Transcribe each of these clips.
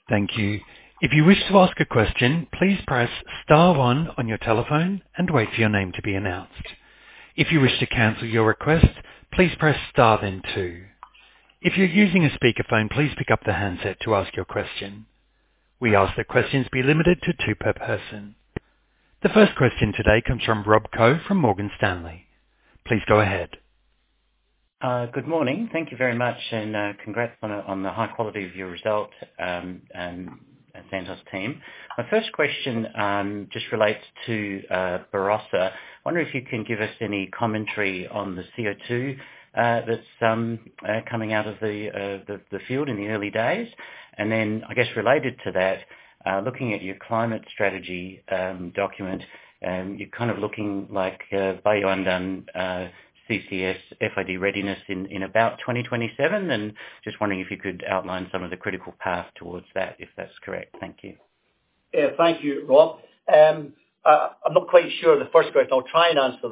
Thank you. If you wish to ask a question, please press star one on your telephone and wait for your name to be announced. If you wish to cancel your request, please press star then two. If you're using a speakerphone, please pick up the handset to ask your question. We ask that questions be limited to two per person. The first question today comes from Rob Coe from Morgan Stanley. Please go ahead. Good morning. Thank you very much, and congrats on the high quality of your result, and Santos team. My first question just relates to Barossa. I wonder if you can give us any commentary on the CO2 that's coming out of the field in the early days. And then, I guess related to that, looking at your climate strategy document, you're kind of looking like Bayu-Undan CCS FID readiness in about 2027, and just wondering if you could outline some of the critical path towards that, if that's correct. Thank you. Yeah, thank you, Rob. I'm not quite sure the first question. I'll try and answer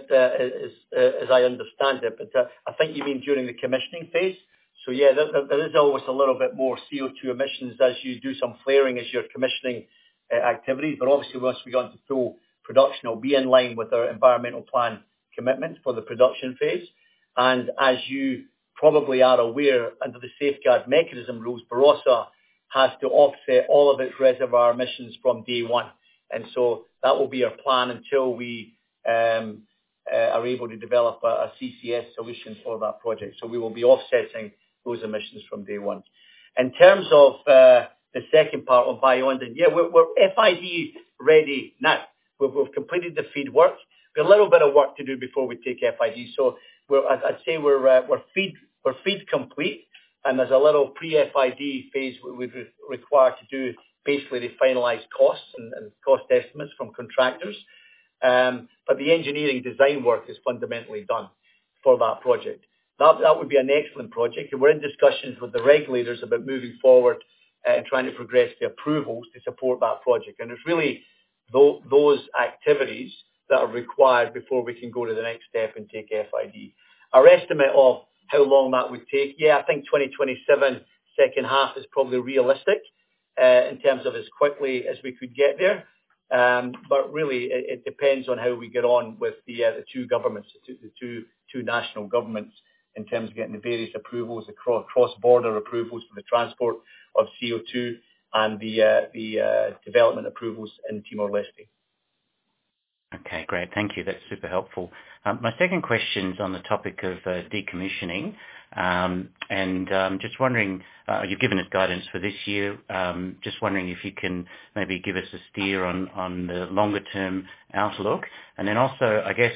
that as I understand it, but I think you mean during the commissioning phase. So yeah, there is always a little bit more CO2 emissions as you do some flaring as you're commissioning activities, but obviously once we go into full production, it'll be in line with our environmental plan commitment for the production phase. And as you probably are aware, under the Safeguard Mechanism rules, Barossa has to offset all of its reservoir emissions from day one. And so that will be our plan until we are able to develop a CCS solution for that project. So we will be offsetting those emissions from day one. In terms of the second part of Bayu-Undan, yeah, we're FID ready now. We've completed the FEED work. We've a little bit of work to do before we take FID. So I'd say we're FEED complete, and there's a little pre-FID phase we'd require to do basically to finalise costs and cost estimates from contractors. But the engineering design work is fundamentally done for that project. That would be an excellent project, and we're in discussions with the regulators about moving forward and trying to progress the approvals to support that project. And it's really those activities that are required before we can go to the next step and take FID. Our estimate of how long that would take, yeah, I think 2027 second half is probably realistic in terms of as quickly as we could get there. But really, it depends on how we get on with the two governments, the two national governments, in terms of getting the various approvals, the cross-border approvals for the transport of CO2 and the development approvals in Timor-Leste. Okay, great. Thank you. That's super helpful. My second question is on the topic of decommissioning. And just wondering, you've given us guidance for this year. Just wondering if you can maybe give us a steer on the longer-term outlook. And then also, I guess,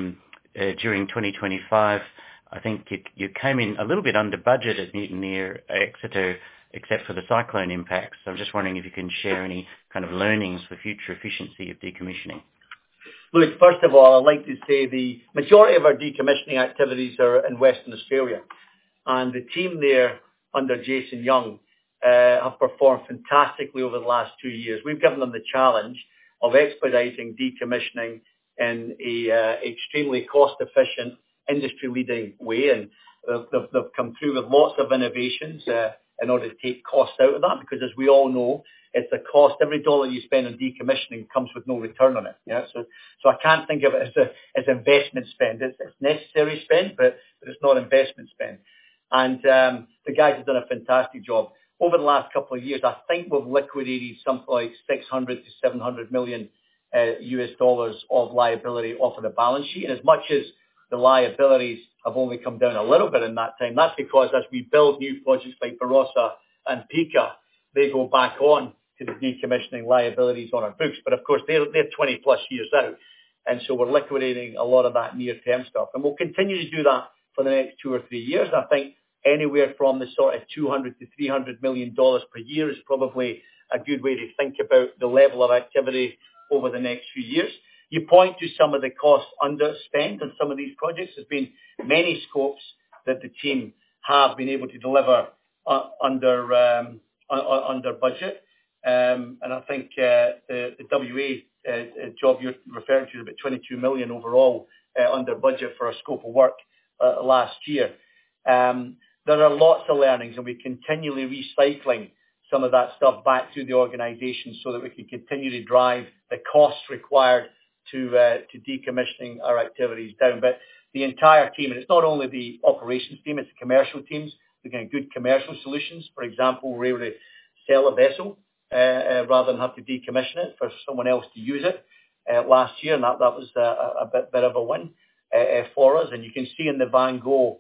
during 2025, I think you came in a little bit under budget at Mutineer Exeter, except for the cyclone impacts. So I'm just wondering if you can share any kind of learnings for future efficiency of decommissioning. Look, first of all, I'd like to say the majority of our decommissioning activities are in Western Australia. And the team there, under Jason Young, have performed fantastically over the last 2 years. We've given them the challenge of expediting decommissioning in a extremely cost-efficient, industry-leading way. And they've come through with lots of innovations in order to take costs out of that, because as we all know, it's the cost. Every dollar you spend on decommissioning comes with no return on it. Yeah, so I can't think of it as investment spend. It's necessary spend, but it's not investment spend. And the guys have done a fantastic job over the last couple of years. I think we've liquidated something like $600 to $700 million US dollars of liability off of the balance sheet. And as much as the liabilities have only come down a little bit in that time, that's because as we build new projects like Barossa and Pikka, they go back on to the decommissioning liabilities on our books. But of course, they're 20 plus years out. And so we're liquidating a lot of that near-term stuff. And we'll continue to do that for the next 2 or 3 years. I think anywhere from the sort of $200 to $300 million per year is probably a good way to think about the level of activity over the next few years. You point to some of the cost underspend on some of these projects. There's been many scopes that the team have been able to deliver under budget. And I think the WA job you're referring to is about 22 million overall under budget for a scope of work last year. There are lots of learnings, and we're continually recycling some of that stuff back through the organisation so that we can continue to drive the costs required to decommissioning our activities down. But the entire team, and it's not only the operations team, it's the commercial teams, looking at good commercial solutions. For example, we're able to sell a vessel rather than have to decommission it for someone else to use it last year, and that was a bit of a win for us. And you can see in the Van Gogh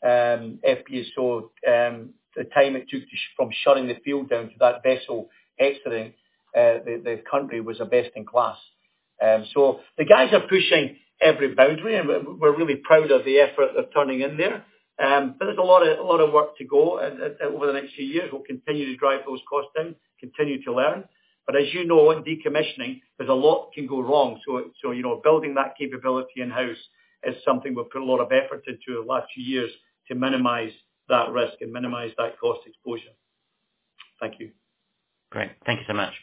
FPSO the time it took from shutting the field down to that vessel exiting the country was a best in class. So the guys are pushing every boundary, and we're really proud of the effort they're turning in there. But there's a lot of work to go over the next few years. We'll continue to drive those costs down, continue to learn. But as you know, in decommissioning, there's a lot can go wrong. So building that capability in-house is something we've put a lot of effort into the last few years to minimise that risk and minimise that cost exposure. Thank you. Great. Thank you so much.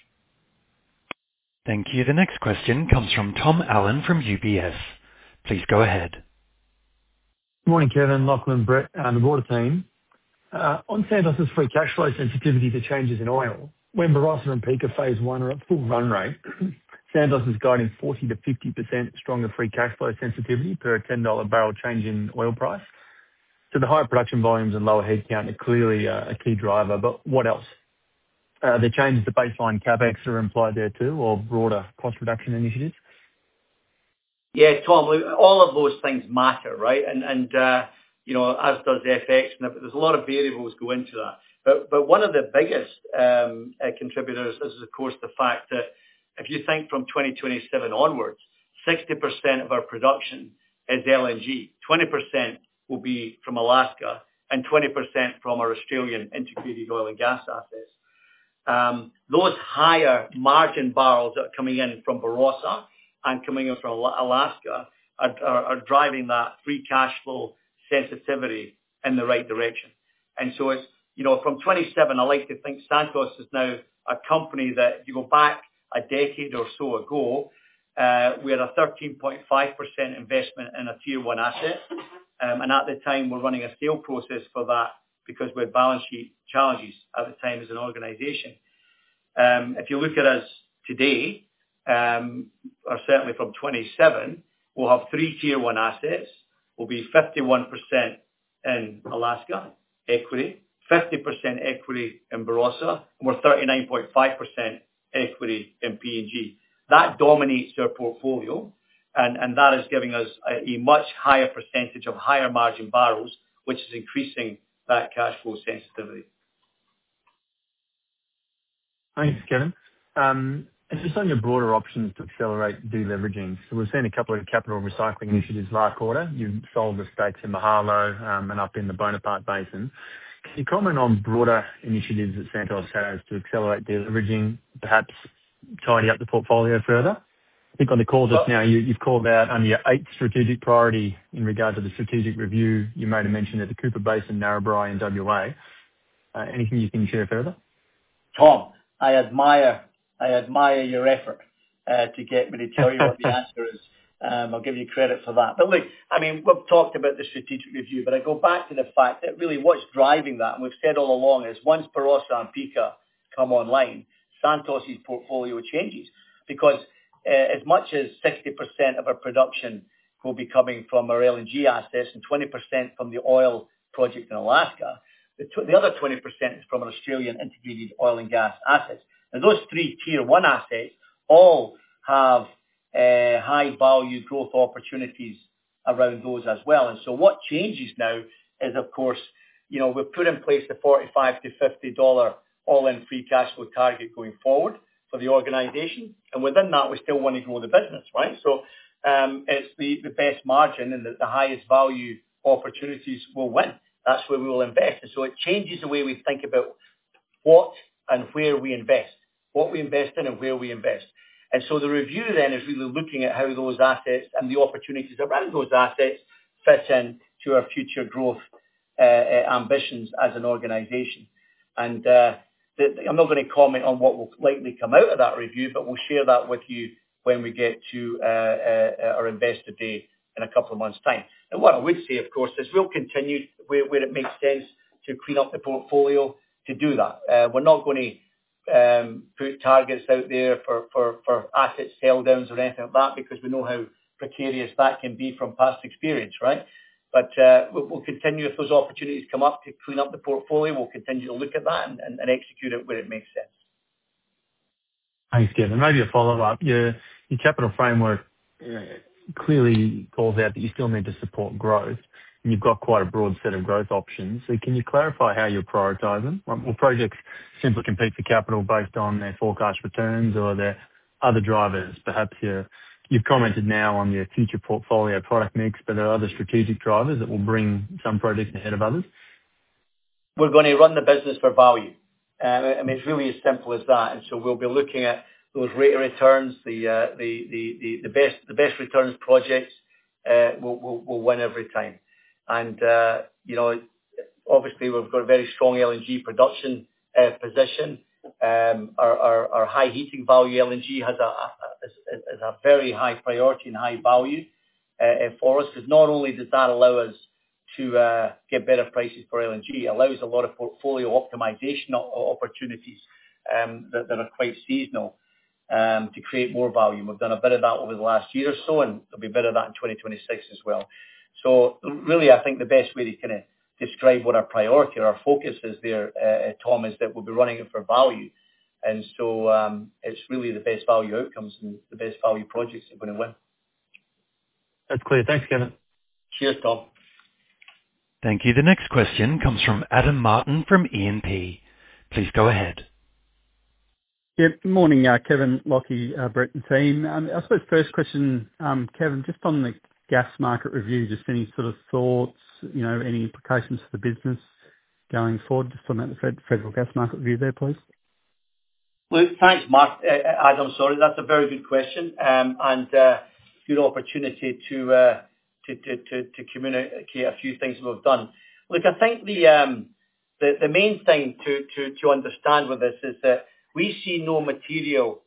Thank you. The next question comes from Tom Allen from UBS. Please go ahead. Good morning, Kevin, Lachlan, Brett, and the broader team. On Santos' free cash flow sensitivity to changes in oil, when Barossa and Pikka Phase 1 are at full run rate, Santos is guiding 40 to 50% stronger free cash flow sensitivity per $10 barrel change in oil price. So the higher production volumes and lower headcount are clearly a key driver, but what else? The changes to baseline CapEx are implied there too, or broader cost reduction initiatives? Yeah, Tom, all of those things matter, right? And as does FX, and there's a lot of variables go into that. But one of the biggest contributors is, of course, the fact that if you think from 2027 onwards, 60% of our production is LNG, 20% will be from Alaska, and 20% from our Australian integrated oil and gas assets. Those higher margin barrels that are coming in from Barossa and coming in from Alaska are driving that free cash flow sensitivity in the right direction. And so it's, from 27, I like to think Santos is now a company that, if you go back a decade or so ago, we had a 13.5% investment in a tier one asset. And at the time, we're running a sale process for that because we had balance sheet challenges at the time as an organisation. If you look at us today, or certainly from 27, we'll have 3 tier one assets. We'll be 51% in Alaska equity, 50% equity in Barossa, and we're 39.5% equity in PNG. That dominates our portfolio, and that is giving us a much higher percentage of higher margin barrels, which is increasing that cash flow sensitivity. Thanks, Kevin. And just on your broader options to accelerate deleveraging, so we've seen a couple of capital recycling initiatives last quarter. You've sold the stakes in Mahalo and up in the Bonaparte Basin. Can you comment on broader initiatives that Santos has to accelerate deleveraging, perhaps tidy up the portfolio further? I think on the call just now, you've called out under your 8th strategic priority in regard to the strategic review. You made a mention of the Cooper Basin, Narrabri and WA. Anything you can share further? Tom, I admire your effort to get me to tell you what the answer is. I'll give you credit for that. But look, we've talked about the strategic review, but I go back to the fact that really what's driving that, and we've said all along, is once Barossa and Pikka come online, Santos' portfolio changes. Because as much as 60% of our production will be coming from our LNG assets and 20% from the oil project in Alaska, the other 20% is from an Australian integrated oil and gas assets. And those 3 tier one assets all have high value growth opportunities around those as well. And so what changes now is, of course, we've put in place the $45 to $50 all-in free cash flow target going forward for the organisation. And within that, we still want to grow the business, right? So it's the best margin and the highest value opportunities will win. That's where we will invest. And so it changes the way we think about what and where we invest, what we invest in and where we invest. And so the review then is really looking at how those assets and the opportunities around those assets fit in to our future growth ambitions as an organisation. And I'm not going to comment on what will likely come out of that review, but we'll share that with you when we get to our Investor Day in a couple of months' time. And what I would say, of course, is we'll continue where it makes sense to clean up the portfolio to do that. We're not going to put targets out there for asset sell downs or anything like that, because we know how precarious that can be from past experience, right? But we'll continue, if those opportunities come up to clean up the portfolio, we'll continue to look at that and execute it where it makes sense. Thanks, Kevin. Maybe a follow-up. Your capital framework clearly calls out that you still need to support growth, and you've got quite a broad set of growth options. So can you clarify how you're prioritising? Will projects simply compete for capital based on their forecast returns, or are there other drivers? Perhaps you've commented now on your future portfolio product mix, but there are other strategic drivers that will bring some projects ahead of others? We're going to run the business for value. I mean, it's really as simple as that. And so we'll be looking at those rate of returns, the best returns projects will win every time. And obviously we've got a very strong LNG production position. Our high heating value LNG has a very high priority and high value for us, because not only does that allow us to get better prices for LNG, it allows a lot of portfolio optimization opportunities that are quite seasonal to create more value. We've done a bit of that over the last year or so, and there'll be a bit of that in 2026 as well. So really, I think the best way to kind of describe what our priority or our focus is there, Tom, is that we'll be running it for value. And so it's really the best value outcomes and the best value projects that are going to win. That's clear. Thanks, Kevin. Cheers, Tom. Thank you. The next question comes from Adam Martin from E&P. Please go ahead. Yeah, morning, Kevin, Lockie, Brett and team. I suppose first question, Kevin, just on the gas market review, just any sort of thoughts, any implications for the business going forward, just on that federal gas market review there, please? Look, thanks, Mark. Adam, sorry, that's a very good question, and good opportunity to communicate a few things we've done. Look, I think the main thing to understand with this is that we see no material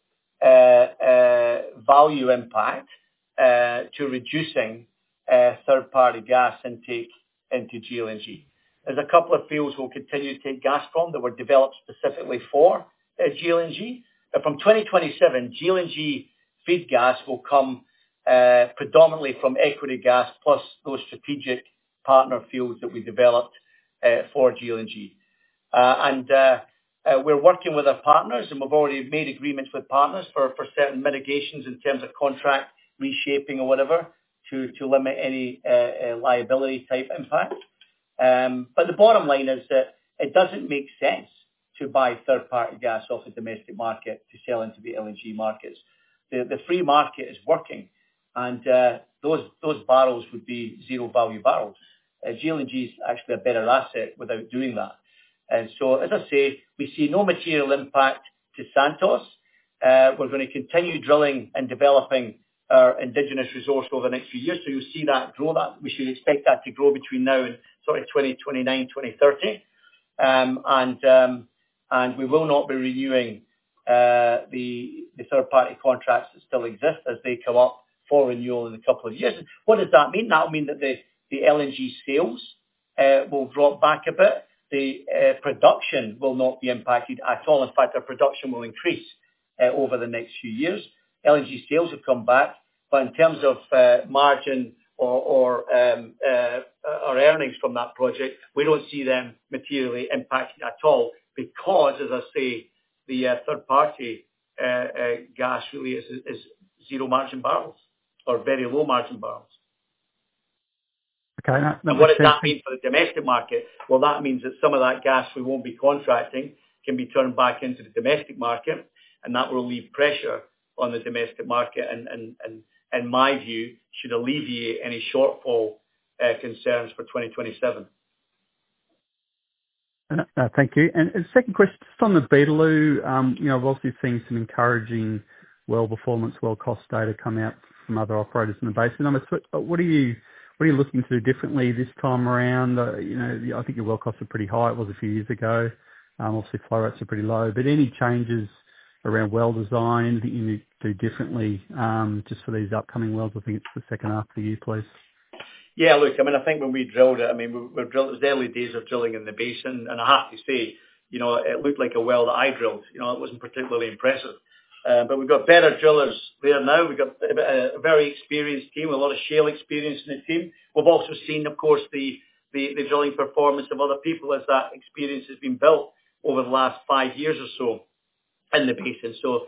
value impact to reducing third-party gas intake into GLNG. There's a couple of fields we'll continue to take gas from that were developed specifically for GLNG. But from 2027, GLNG feed gas will come predominantly from equity gas plus those strategic partner fields that we developed for GLNG. And we're working with our partners, and we've already made agreements with partners for certain mitigations in terms of contract reshaping or whatever to limit any liability type impact. But the bottom line is that it doesn't make sense to buy third-party gas off the domestic market to sell into the LNG markets. The free market is working, and those barrels would be zero value barrels. GLNG is actually a better asset without doing that. And so, as I say, we see no material impact to Santos. We're going to continue drilling and developing our indigenous resource over the next few years. So you'll see that grow. That we should expect that to grow between now and sort of 2029, 2030. And we will not be renewing the third-party contracts that still exist as they come up for renewal in a couple of years. What does that mean? That will mean that the LNG sales will drop back a bit. The production will not be impacted at all. In fact, our production will increase over the next few years. LNG sales have come back, but in terms of margin or earnings from that project, we don't see them materially impacted at all because, as I say, the third-party gas really is zero margin barrels or very low margin barrels. Okay. And what does that mean for the domestic market? Well, that means that some of that gas we won't be contracting can be turned back into the domestic market, and that will leave pressure on the domestic market and in my view, should alleviate any shortfall concerns for 2027. Thank you. And second question, just on the Beetaloo, I've obviously seen some encouraging well performance, well cost data come out from other operators in the basin. What are you looking to do differently this time around? I think your well costs are pretty high. It was a few years ago. Obviously flow rates are pretty low, but any changes around well design, anything you need to do differently just for these upcoming wells? I think it's the second half of the year, please. Yeah, look, I think when we drilled it, we drilled, it was the early days of drilling in the basin, and I have to say, it looked like a well that I drilled. It wasn't particularly impressive. But we've got better drillers there now. We've got a very experienced team, a lot of shale experience in the team. We've also seen, of course, the drilling performance of other people as that experience has been built over the last 5 years or so in the basin. So,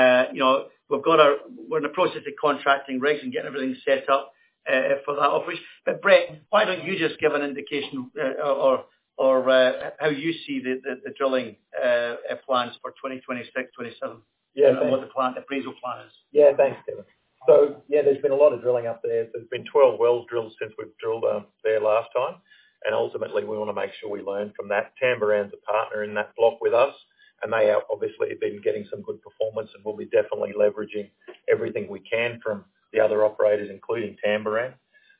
we're in the process of contracting rigs and getting everything set up for that operation. But Brett, why don't you just give an indication or how you see the drilling plans for 2026, 27? Yeah, and what the appraisal plan is. Yeah, thanks, Kevin. So, there's been a lot of drilling up there. There's been 12 wells drilled since we've drilled there last time. And ultimately, we want to make sure we learn from that. Tamboran's a partner in that block with us. And they obviously have been getting some good performance, and we'll be definitely leveraging everything we can from the other operators, including Tamboran.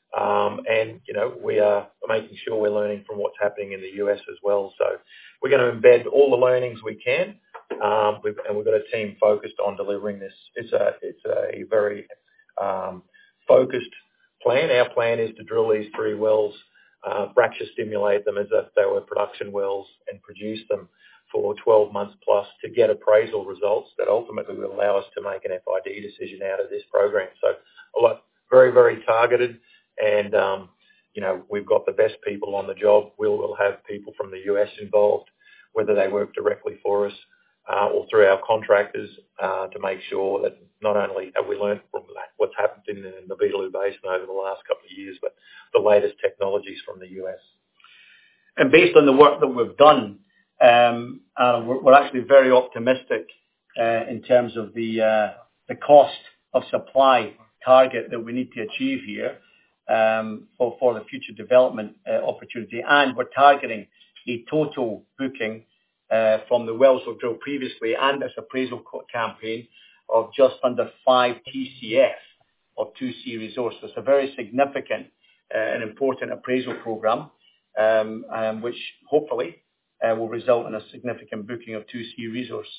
We are making sure we're learning from what's happening in the US as well. So we're going to embed all the learnings we can, and we've got a team focused on delivering this. It's a very focused plan. Our plan is to drill these 3 wells, fracture stimulate them as if they were production wells, and produce them for 12 months plus to get appraisal results that ultimately will allow us to make an FID decision out of this program. So a lot, very, very targeted, and we've got the best people on the job. We'll have people from the US involved, whether they work directly for us or through our contractors, to make sure that not only have we learned from what's happened in the Beetaloo Basin over the last couple of years, but the latest technologies from the US. And based on the work that we've done, we're actually very optimistic in terms of the cost of supply target that we need to achieve here for the future development opportunity. And we're targeting a total booking from the wells we've drilled previously and this appraisal campaign of just under 5 TCF of 2C resource. So it's a very significant and important appraisal program, which hopefully will result in a significant booking of 2C resource.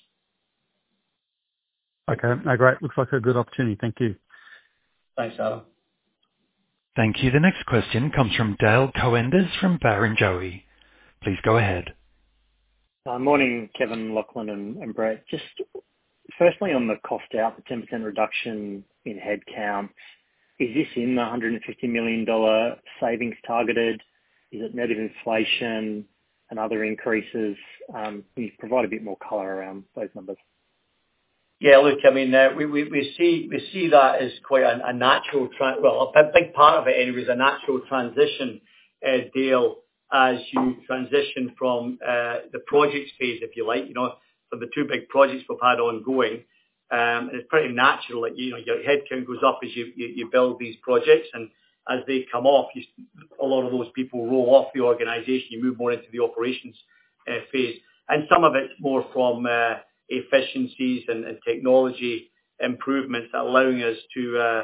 Okay, great. Looks like a good opportunity. Thank you. Thanks, Adam. Thank you. The next question comes from Dale Coenders from Barrenjoey. Please go ahead. Morning, Kevin, Lachlan and Brett. Just firstly on the cost out, the 10% reduction in headcount, is this in the $150 million savings targeted? Is it net of inflation and other increases? Can you provide a bit more colour around those numbers? Yeah, look, I mean, we see that as quite a natural, a big part of it anyway is a natural transition, Dale, as you transition from the projects phase, if you like, from the 2 big projects we've had ongoing. And it's pretty natural that, your headcount goes up as you build these projects, and as they come off, a lot of those people roll off the organisation. You move more into the operations phase, and some of it's more from efficiencies and technology improvements that allowing us to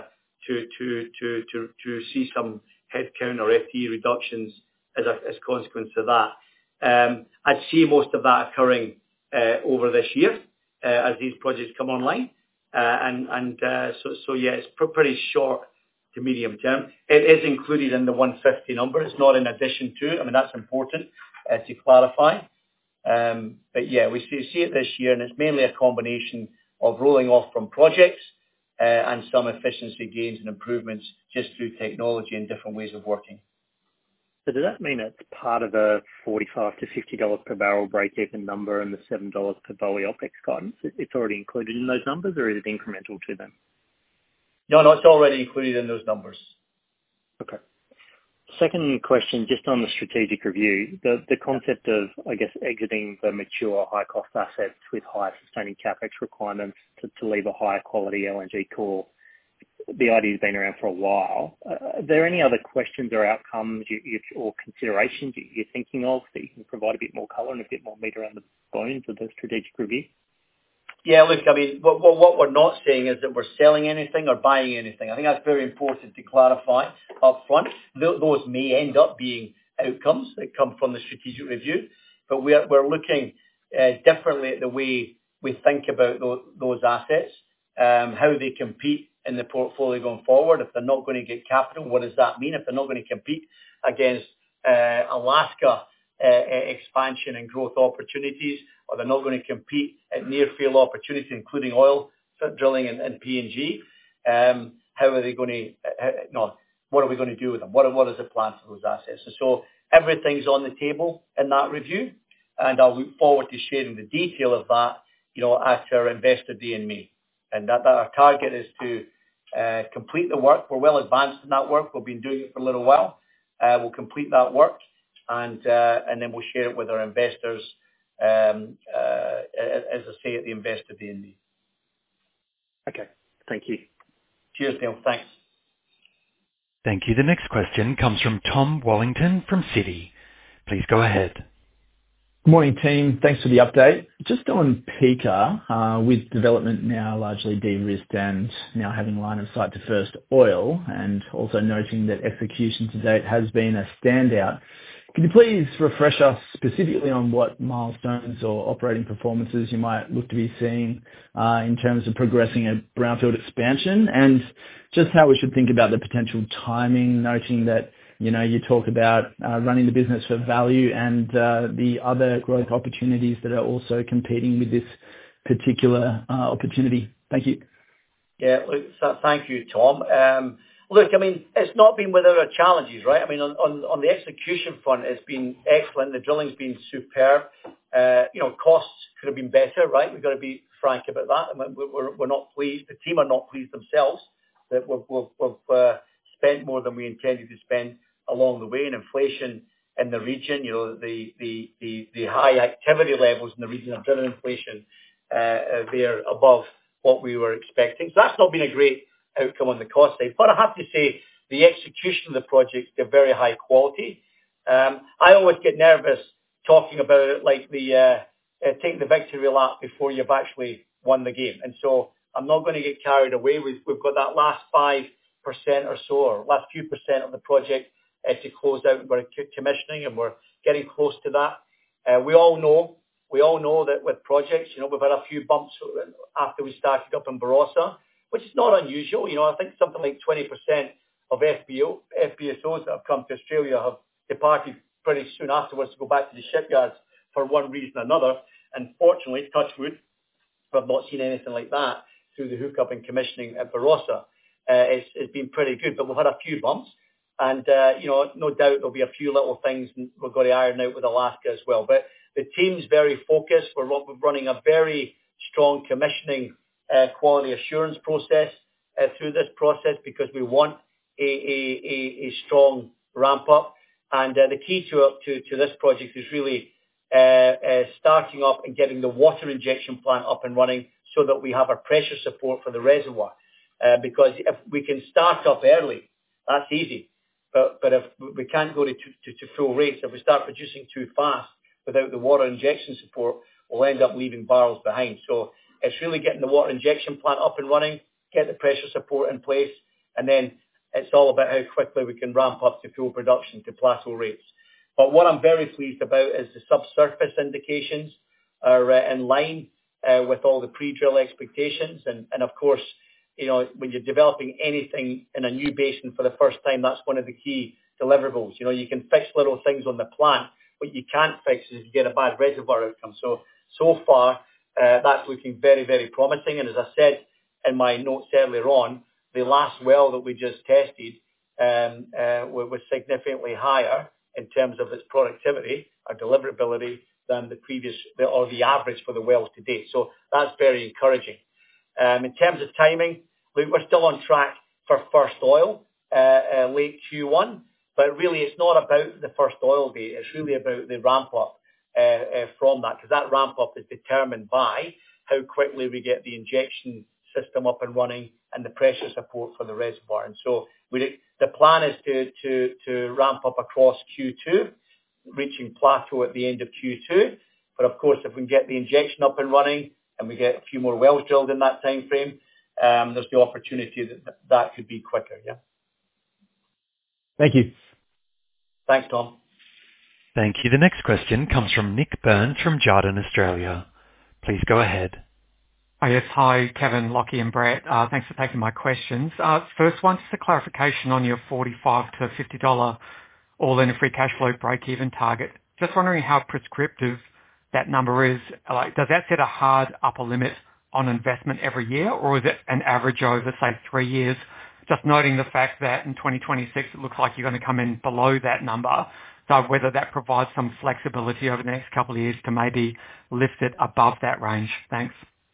see some headcount or FTE reductions as a consequence of that. I'd see most of that occurring over this year as these projects come online, so it's pretty short to medium term. It is included in the 150 number. It's not in addition to it. I mean, that's important to clarify. But yeah, we see it this year, and it's mainly a combination of rolling off from projects and some efficiency gains and improvements just through technology and different ways of working. So does that mean it's part of the $45 to $50 per barrel break-even number and the $7 per BOE OPEX guidance? It's already included in those numbers, or is it incremental to them? No, it's already included in those numbers. Okay. Second question, just on the strategic review, the concept of, I guess, exiting the mature high-cost assets with high sustaining capex requirements to leave a higher quality LNG core. The idea's been around for a while. Are there any other questions or outcomes or considerations you're thinking of that you can provide a bit more colour and a bit more meat around the bones of the strategic review? Yeah, look, I mean, what we're not saying is that we're selling anything or buying anything. I think that's very important to clarify up front. Those may end up being outcomes that come from the strategic review, but we're looking differently at the way we think about those assets, how they compete in the portfolio going forward. If they're not going to get capital, what does that mean? If they're not going to compete against Alaska expansion and growth opportunities, or they're not going to compete at near field opportunities, including oil drilling and PNG. How are they going to? What are we going to do with them? What is the plan for those assets? And so everything's on the table in that review, and I'll look forward to sharing the detail of that, at our Investor Day in May. And that our target is to complete the work. We're well advanced in that work. We've been doing it for a little while. We'll complete that work, and then we'll share it with our investors, as I say, at the Investor Day in May. Okay, thank you. Cheers, Neil. Thanks. Thank you. The next question comes from Tom Wallington from Citi. Please go ahead. Good morning, team. Thanks for the update. Just on Pikka, with development now largely de-risked and now having line of sight to first oil, and also noting that execution to date has been a standout. Could you please refresh us specifically on what milestones or operating performances you might look to be seeing in terms of progressing a brownfield expansion, and just how we should think about the potential timing, noting that you talk about running the business for value and the other growth opportunities that are also competing with this particular opportunity. Thank you. Yeah, look, thank you, Tom. Look, I mean, it's not been without our challenges, right? I mean, on the execution front, it's been excellent. The drilling's been superb. Costs could have been better, right? We've got to be frank about that. I mean, we're not pleased. The team are not pleased themselves that we've spent more than we intended to spend along the way, and inflation in the region, the high activity levels in the region have driven inflation there above what we were expecting. So that's not been a great outcome on the cost side. But I have to say, the execution of the projects are very high quality. I always get nervous talking about it like taking the victory lap before you've actually won the game. And so I'm not going to get carried away. We've got that last 5% or so, or last few percent of the project to close out. We're commissioning, and we're getting close to that. We all know that with projects, we've had a few bumps after we started up in Barossa, which is not unusual. I think something like 20% of FPSOs that have come to Australia have departed pretty soon afterwards to go back to the shipyards for one reason or another. And fortunately, touch wood, we've not seen anything like that through the hookup and commissioning at Barossa. It's been pretty good, but we've had a few bumps. And, no doubt there'll be a few little things we've got to iron out with Alaska as well. But the team's very focused. We're running a very strong commissioning quality assurance process through this process, because we want a strong ramp up. And the key to this project is really starting up and getting the water injection plant up and running so that we have our pressure support for the reservoir. Because if we can start up early, that's easy. But if we can't go to full rates, if we start producing too fast without the water injection support, we'll end up leaving barrels behind. So it's really getting the water injection plant up and running, get the pressure support in place, and then it's all about how quickly we can ramp up to full production to plateau rates. But what I'm very pleased about is the subsurface indications are in line with all the pre-drill expectations. And of course, when you're developing anything in a new basin for the first time, that's one of the key deliverables. You can fix little things on the plant. What you can't fix is you get a bad reservoir outcome. So far, that's looking very, very promising. And as I said in my notes earlier on, the last well that we just tested was significantly higher in terms of its productivity or deliverability than the average for the wells to date. So that's very encouraging. In terms of timing, we're still on track for first oil late Q1, but really it's not about the first oil date. It's really about the ramp up from that, because that ramp up is determined by how quickly we get the injection system up and running and the pressure support for the reservoir. And so the plan is to ramp up across Q2, reaching plateau at the end of Q2. But of course, if we can get the injection up and running and we get a few more wells drilled in that time frame, there's the opportunity that could be quicker, yeah. Thank you. Thanks, Tom. Thank you. The next question comes from Nick Burns from Jarden Australia. Please go ahead. Oh, yes. Hi, Kevin, Lachie and Brett. Thanks for taking my questions. First one, just a clarification on your $45 to $50 all-in free cash flow break-even target. Just wondering how prescriptive that number is. Like, does that set a hard upper limit on investment every year, or is it an average over, say, 3 years? Just noting the fact that in 2026, it looks like you're going to come in below that number. So whether that provides some flexibility over the next couple of years to maybe lift it above that range. Thanks.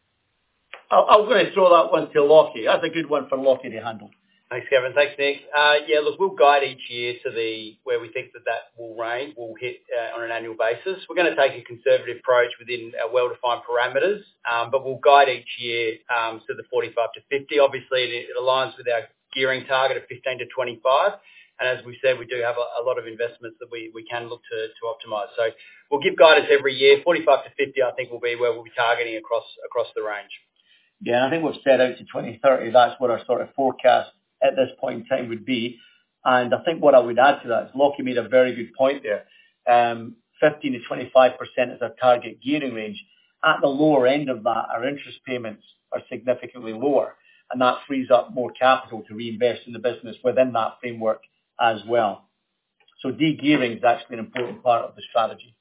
I'm going to throw that one to Lockie. That's a good one for Lockie to handle. Thanks, Kevin. Thanks, Nick. Look, we'll guide each year to where we think that will hit on an annual basis. We're going to take a conservative approach within well-defined parameters, but we'll guide each year to the 45 to 50. Obviously, it aligns with our gearing target of 15 to 25. And as we said, we do have a lot of investments that we can look to optimise. So we'll give guidance every year. 45 to 50, I think, will be where we'll be targeting across the range. Yeah, I think we've set out to 2030. That's what our sort of forecast at this point in time would be. And I think what I would add to that is Lockie made a very good point there. 15 to 25% is our target gearing range. At the lower end of that, our interest payments are significantly lower, and that frees up more capital to reinvest in the business within that framework as well. So de-gearing is actually an important part of the strategy.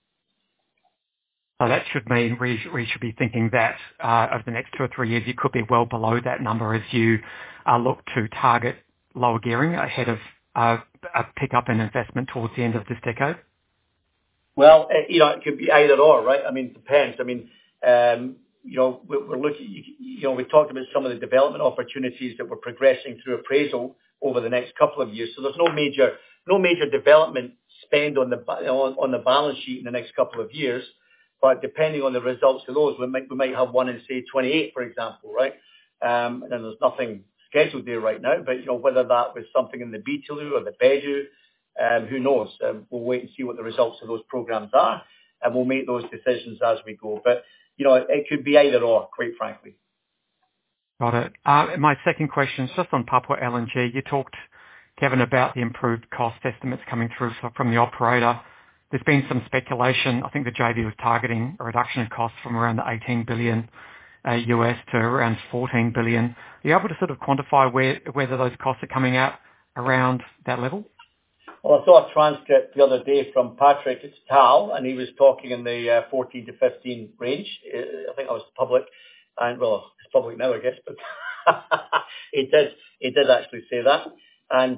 So that should mean we should be thinking that over the next 2 or 3 years, you could be well below that number as you look to target lower gearing ahead of a pickup in investment towards the end of this decade? Well, it could be either or, right? I mean, it depends. I mean, we're looking, we talked about some of the development opportunities that we're progressing through appraisal over the next couple of years. So there's no major development spend on the balance sheet in the next couple of years. But depending on the results of those, we might have one in, say, 28, for example, right? And there's nothing scheduled there right now, but whether that was something in the Beetaloo or the Bedout, who knows? We'll wait and see what the results of those programs are, and we'll make those decisions as we go. But it could be either or, quite frankly. Got it. My second question is just on Papua LNG. You talked, Kevin, about the improved cost estimates coming through from the operator. There's been some speculation. I think the JV was targeting a reduction in costs from around the $18 billion US to around $14 billion. Are you able to sort of quantify whether those costs are coming out around that level? Well, I saw a transcript the other day from Patrick at Total, and he was talking in the 14 to 15 range. I think that was public. And, well, it's public now, I guess, but he did actually say that. And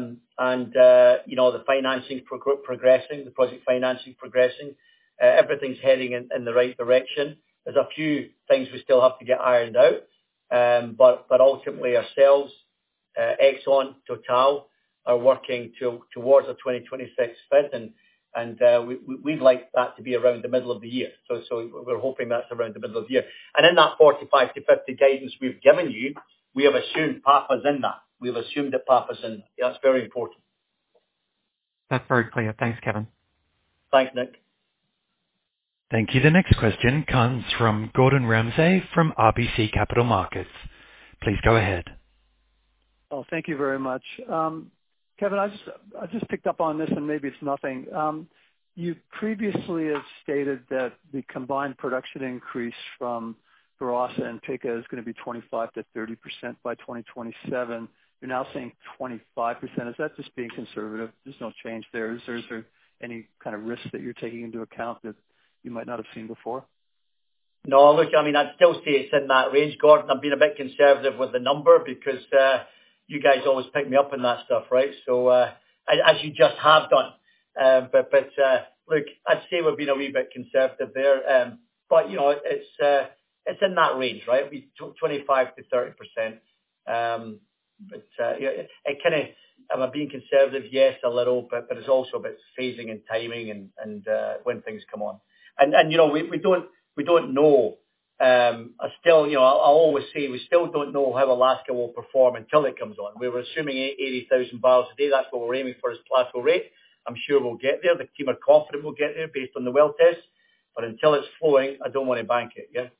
the financing progressing, the project financing progressing, everything's heading in the right direction. There's a few things we still have to get ironed out, but ultimately ourselves, Exxon, Total, are working towards a 2026 FID, and we'd like that to be around the middle of the year. So we're hoping that's around the middle of the year. And in that 45 to 50 guidance we've given you, we have assumed Papa's in that. We've assumed that Papa's in. That's very important. That's very clear. Thanks, Kevin. Thanks, Nick. Thank you. The next question comes from Gordon Ramsay from RBC Capital Markets. Please go ahead. Oh, thank you very much. Kevin, I just picked up on this, and maybe it's nothing. You previously have stated that the combined production increase from Barossa and Pikka is going to be 25 to 30% by 2027. You're now saying 25%. Is that just being conservative? There's no change there. Is there any kind of risk that you're taking into account that you might not have seen before? No, look, I mean, I'd still say it's in that range, Gordon. I'm being a bit conservative with the number because you guys always pick me up on that stuff, right? So, as you just have done. But look, I'd say we're being a wee bit conservative there. But, it's in that range, right? It'll be 25 to 30%. It kind of, am I being conservative? Yes, a little, but it's also about phasing and timing and when things come on. And we don't know. I always say we still don't know how Alaska will perform until it comes on. We were assuming 80,000 barrels a day. That's what we're aiming for as plateau rate. I'm sure we'll get there. The team are confident we'll get there based on the well test. But until it's flowing, I don't want to bank it, yeah?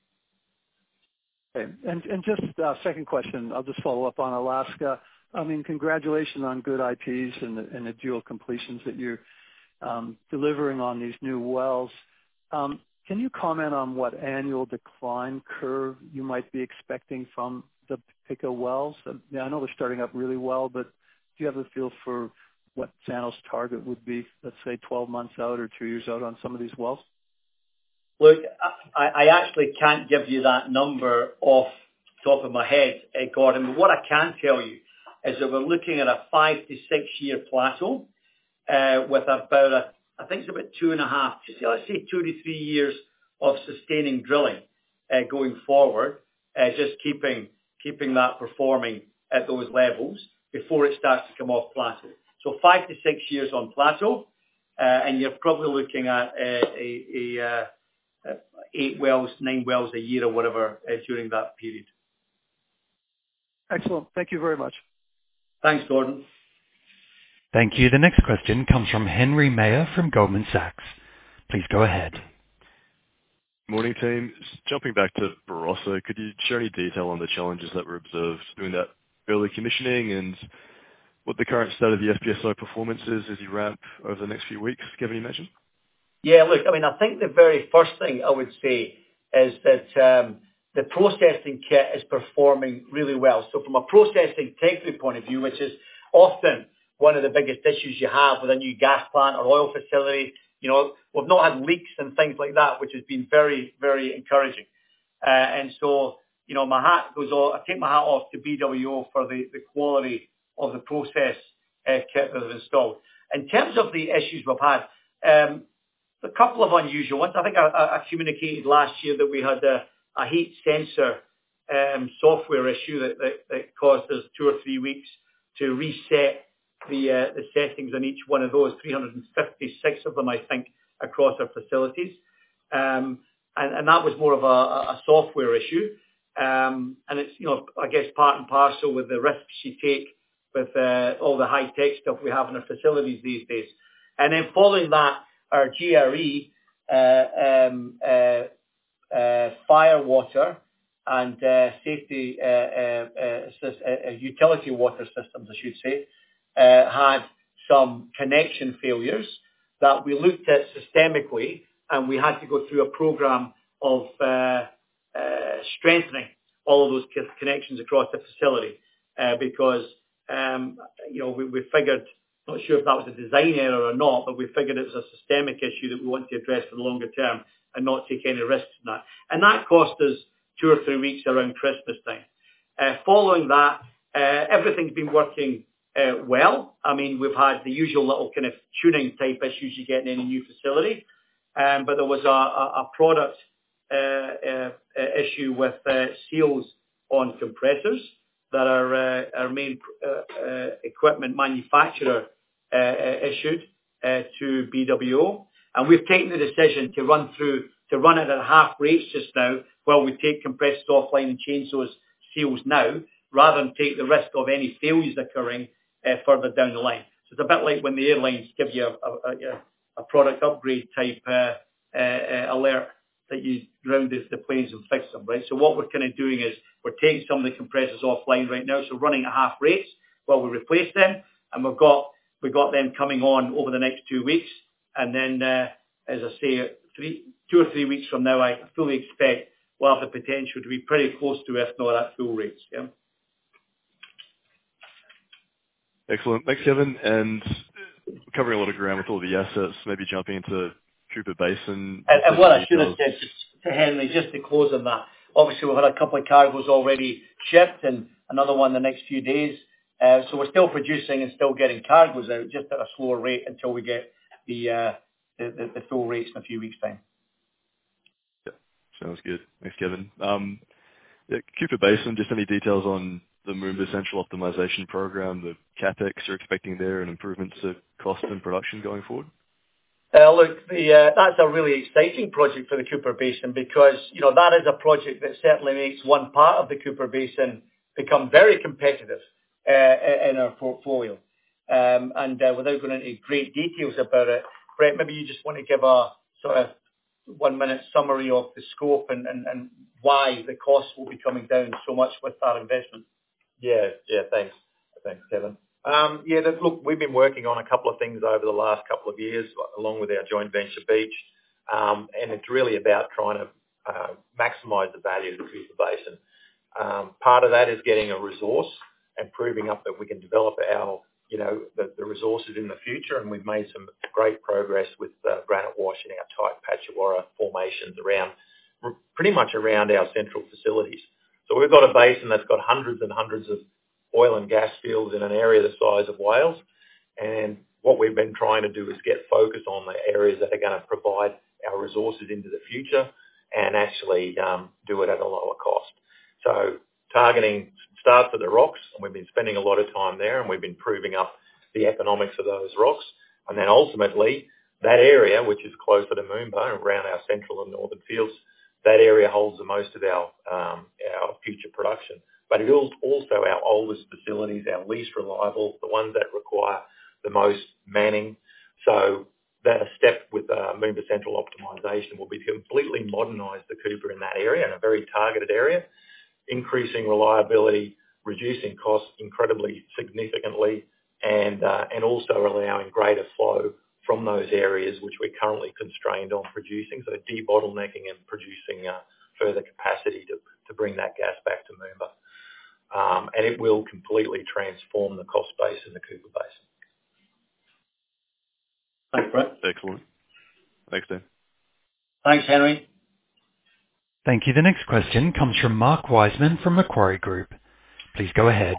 Okay. And just second question, I'll just follow up on Alaska. I mean, congratulations on good IPs and the dual completions that you're delivering on these new wells. Can you comment on what annual decline curve you might be expecting from the Pikka wells? I know they're starting up really well, but do you have a feel for what Santos' target would be, let's say 12 months out or 2 years out on some of these wells? Look, I actually can't give you that number off the top of my head, Gordon, but what I can tell you is that we're looking at a 5 to 6 year plateau with about, I think it's about 2.5, let's say 2 to 3 years of sustaining drilling going forward, just keeping that performing at those levels before it starts to come off plateau. So 5 to 6 years on plateau, and you're probably looking at 8 wells, 9 wells a year or whatever during that period. Excellent. Thank you very much. Thanks, Gordon. Thank you. The next question comes from Henry Mayer from Goldman Sachs. Please go ahead. Morning, team. Jumping back to Barossa, could you share any detail on the challenges that were observed during that early commissioning and what the current state of the FPSO performance is as you ramp over the next few weeks? Kevin, you mentioned? Yeah, look, I mean, I think the very first thing I would say is that the processing kit is performing really well. So from a processing integrity point of view, which is often one of the biggest issues you have with a new gas plant or oil facility, you know, we've not had leaks and things like that, which has been very, very encouraging. And so, you know, my hat goes off, I take my hat off to BWO for the quality of the process kit that they've installed. In terms of the issues we've had, a couple of unusual ones. I think I communicated last year that we had a heat sensor software issue that caused us 2 or 3 weeks to reset the settings on each one of those, 356 of them, I think, across our facilities. And that was more of a software issue. And it's, you know, I guess part and parcel with the risks you take with all the high-tech stuff we have in our facilities these days. And then following that, our GRE, fire water and safety utility water systems, I should say, had some connection failures that we looked at systemically, and we had to go through a program of strengthening all of those connections across the facility because, you know, we figured, not sure if that was a design error or not, but we figured it was a systemic issue that we want to address for the longer term and not take any risks in that. And that cost us 2 or 3 weeks around Christmas time. Following that, everything's been working well. I mean, we've had the usual little kind of tuning type issues you get in any new facility, but there was a product issue with seals on compressors that our main equipment manufacturer issued to BWO, and we've taken the decision to run it at half rates just now while we take compressors offline and change those seals now, rather than take the risk of any failures occurring further down the line. So it's a bit like when the airlines give you a product upgrade type alert that you ground the planes and fix them, right? So what we're kind of doing is we're taking some of the compressors offline right now, so running at half rates while we replace them, and we've got them coming on over the next 2 weeks, and then, as I say, 2 or 3 weeks from now, I fully expect we'll have the potential to be pretty close to, if not at full rates. Yeah. Excellent. Thanks, Kevin. And covering a lot of ground with all the assets, maybe jumping into Cooper Basin. And what I should have said to Henry, just to close on that, obviously we've had a couple of cargoes already shipped and another one the next few days. So we're still producing and still getting cargoes out, just at a slower rate until we get the full rates in a few weeks' time. Yeah, sounds good. Thanks, Kevin. Cooper Basin, just any details on the Moomba Central Optimization Program, the CapEx you're expecting there, and improvements to cost and production going forward? Look, that's a really exciting project for the Cooper Basin because, you know, that is a project that certainly makes one part of the Cooper Basin become very competitive in our portfolio. And without going into great details about it, Brett, maybe you just want to give a sort of 1 minute summary of the scope and why the costs will be coming down so much with that investment. Yeah, thanks. Thanks, Kevin. Look, we've been working on a couple of things over the last couple of years, along with our joint venture Beach, and it's really about trying to maximise the value of the Cooper Basin. Part of that is getting a resource and proving up that we can develop our the resources in the future, and we've made some great progress with granite wash in our tight Patchawarra formations pretty much around our central facilities. So we've got a basin that's got hundreds and hundreds of oil and gas fields in an area the size of Wales, and what we've been trying to do is get focus on the areas that are going to provide our resources into the future and actually do it at a lower cost. So targeting starts at the rocks, and we've been spending a lot of time there, and we've been proving up the economics of those rocks. And then ultimately, that area, which is closer to Moomba, around our central and northern fields, that area holds the most of our future production. But it is also our oldest facilities, our least reliable, the ones that require the most manning. So that a step with Moomba Central optimisation will be to completely modernise the Cooper in that area, in a very targeted area, increasing reliability, reducing costs incredibly significantly, and also allowing greater flow from those areas which we're currently constrained on producing, so debottlenecking and producing further capacity to bring that gas back to Moomba. And it will completely transform the cost base in the Cooper Basin. Thanks, Brett. Excellent. Thanks, Dan. Thanks, Henry. Thank you. The next question comes from Mark Wiseman from Macquarie Group. Please go ahead.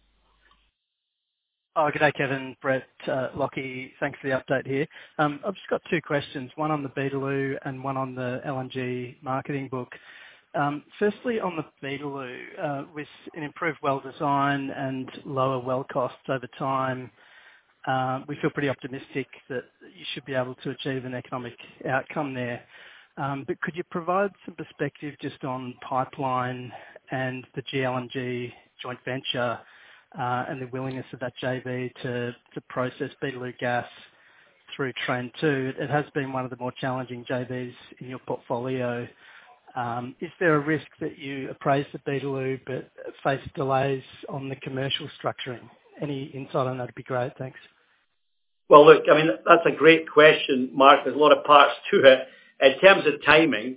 Oh, good day, Kevin, Brett, Lockie. Thanks for the update here. I've just got two questions, one on the Beetaloo and one on the LNG marketing book. Firstly, on the Beetaloo, with an improved well design and lower well costs over time, we feel pretty optimistic that you should be able to achieve an economic outcome there. But could you provide some perspective just on pipeline and the GLNG joint venture and the willingness of that JV to process Beetaloo gas through Train 2? It has been one of the more challenging JVs in your portfolio. Is there a risk that you appraise the Beetaloo but face delays on the commercial structuring? Any insight on that would be great. Thanks. Well, look, I mean, that's a great question, Mark. There's a lot of parts to it. In terms of timing,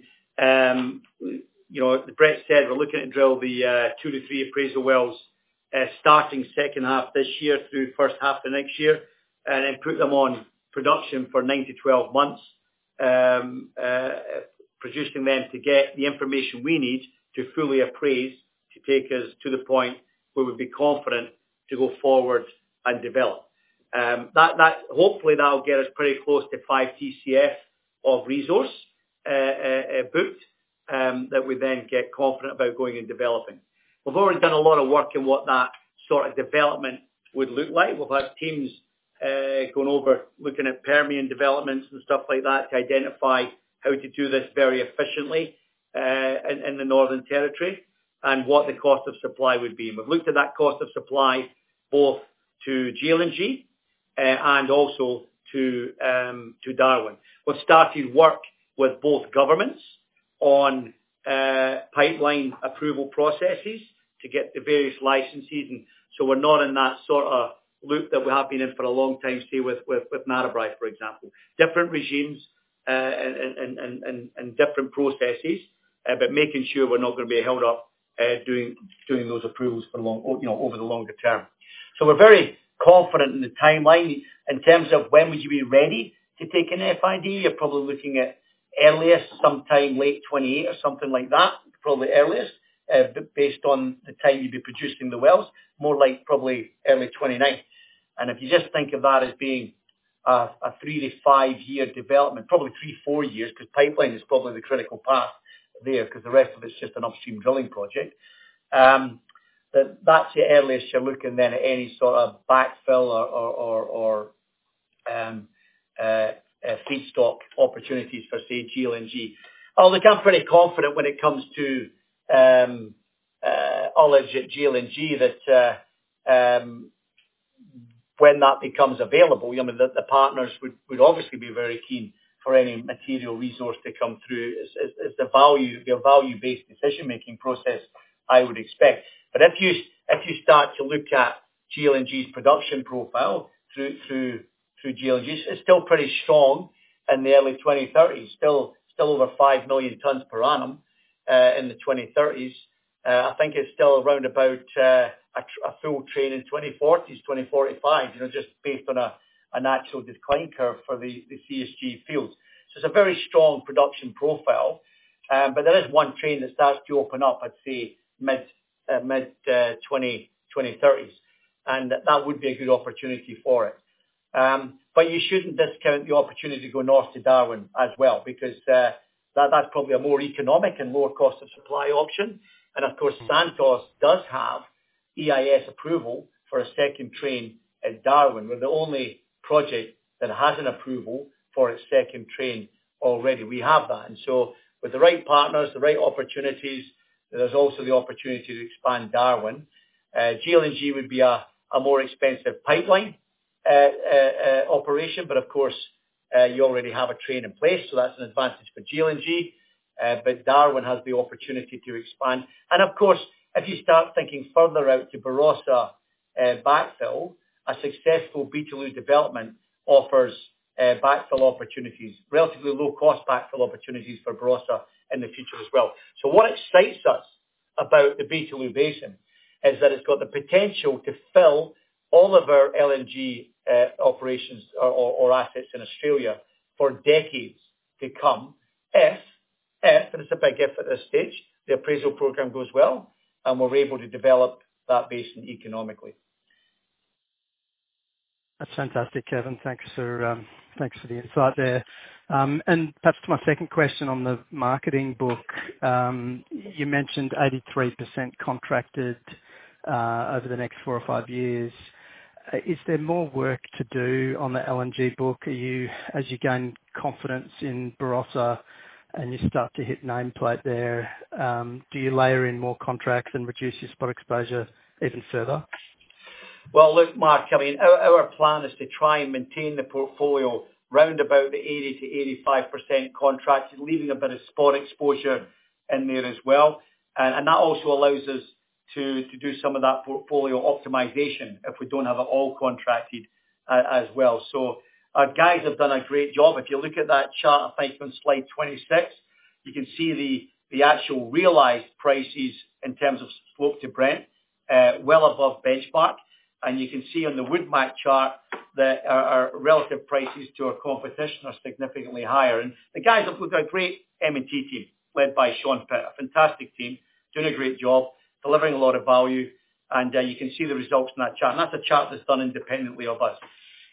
Brett said we're looking to drill the 2 to 3 appraisal wells starting second half this year through first half of next year, and then put them on production for 9 to 12 months, producing them to get the information we need to fully appraise to take us to the point where we'd be confident to go forward and develop. That hopefully that'll get us pretty close to 5 TCF of resource booked that we then get confident about going and developing. We've already done a lot of work in what that sort of development would look like. We've had teams going over looking at Permian developments and stuff like that to identify how to do this very efficiently in the Northern Territory and what the cost of supply would be. And we've looked at that cost of supply both to GLNG and also to Darwin. We've started work with both governments on pipeline approval processes to get the various licenses, and so we're not in that sort of loop that we have been in for a long time, say with Narrabri, for example. Different regimes and different processes, but making sure we're not going to be held up doing those approvals for over the longer term. So we're very confident in the timeline. In terms of when would you be ready to take an FID, you're probably looking at earliest sometime late 28 or something like that, probably earliest, based on the time you'd be producing the wells, more like probably early 29. And if you just think of that as being a 3 to 5 year development, probably 3-4 years, because pipeline is probably the critical path there, because the rest of it's just an upstream drilling project. That's the earliest you're looking then at any sort of backfill or feedstock opportunities for, say, GLNG. Oh, look, I'm pretty confident when it comes to ullage at GLNG that when that becomes available, I mean, the partners would obviously be very keen for any material resource to come through. It's the value-based decision-making process I would expect. But if you start to look at GLNG's production profile through GLNG, it's still pretty strong in the early 2030s, still over 5 million tons per annum in the 2030s. I think it's still around about a full train in 2040s, 2045, just based on a natural decline curve for the CSG fields. So it's a very strong production profile, but there is one train that starts to open up, I'd say, mid 2030s, and that would be a good opportunity for it. But you shouldn't discount the opportunity to go north to Darwin as well, because that's probably a more economic and lower cost of supply option. And of course, Santos does have EIS approval for a second train at Darwin. We're the only project that has an approval for its second train already. We have that. And so with the right partners, the right opportunities, there's also the opportunity to expand Darwin. GLNG would be a more expensive pipeline operation, but of course, you already have a train in place, so that's an advantage for GLNG. But Darwin has the opportunity to expand. And of course, if you start thinking further out to Barossa backfill, a successful Beetaloo development offers backfill opportunities, relatively low-cost backfill opportunities for Barossa in the future as well. So what excites us about the Beetaloo Basin is that it's got the potential to fill all of our LNG operations or assets in Australia for decades to come if, and it's a big if at this stage, the appraisal program goes well and we're able to develop that basin economically. That's fantastic, Kevin. Thanks for the insight there. And perhaps to my second question on the marketing book, you mentioned 83% contracted over the next 4 or 5 years. Is there more work to do on the LNG book? As you gain confidence in Barossa and you start to hit nameplate there, do you layer in more contracts and reduce your spot exposure even further? Well, look, Mark, I mean, our plan is to try and maintain the portfolio round about the 80 to 85% contracted, leaving a bit of spot exposure in there as well. And that also allows us to do some of that portfolio optimization if we don't have it all contracted as well. So our guys have done a great job. If you look at that chart, I think on slide 26, you can see the actual realized prices in terms of slope to Brent, well above benchmark. And you can see on the WoodMac chart that our relative prices to our competition are significantly higher. And the guys have got a great M&T team led by Sean Pitt, a fantastic team, doing a great job, delivering a lot of value. And you can see the results in that chart. And that's a chart that's done independently of us.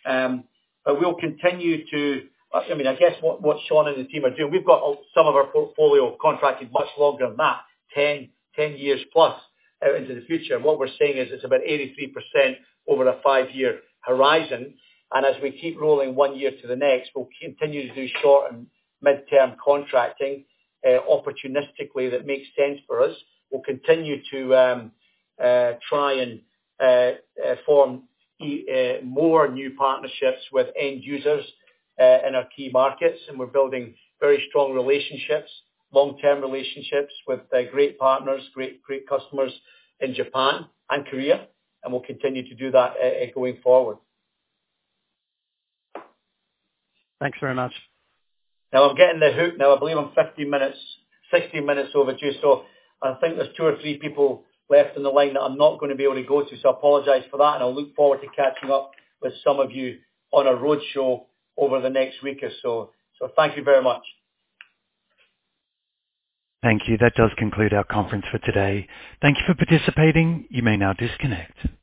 But we'll continue to, I mean, I guess what Sean and the team are doing, we've got some of our portfolio contracted much longer than that, 10 years plus out into the future. And what we're saying is it's about 83% over a 5-year horizon. And as we keep rolling 1 year to the next, we'll continue to do short and mid-term contracting opportunistically that makes sense for us. We'll continue to try and form more new partnerships with end users in our key markets. And we're building very strong relationships, long-term relationships with great partners, great customers in Japan and Korea, and we'll continue to do that going forward. Thanks very much. Now I'm getting the hook now. I believe I'm 16 minutes overdue, so I think there's 2 or 3 people left in the line that I'm not going to be able to go to, so I apologise for that, and I'll look forward to catching up with some of you on a roadshow over the next week or so. So thank you very much. Thank you. That does conclude our conference for today. Thank you for participating. You may now disconnect.